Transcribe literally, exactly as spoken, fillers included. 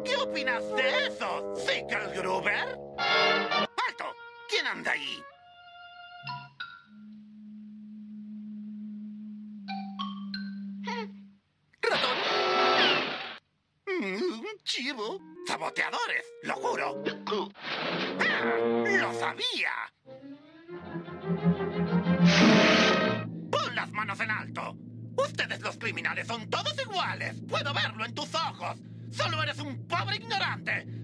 ¿Qué opinas de eso, Zickelgruber? ¡Alto! ¿Quién anda ahí? ¿Ratón? Mm, chivo. ¡Saboteadores! ¡Lo juro! ¡Ah! ¡Lo sabía! ¡Pon las manos en alto! Ustedes los criminales son todos iguales. Puedo verlo en tus ojos. Solo eres un pobre ignorante.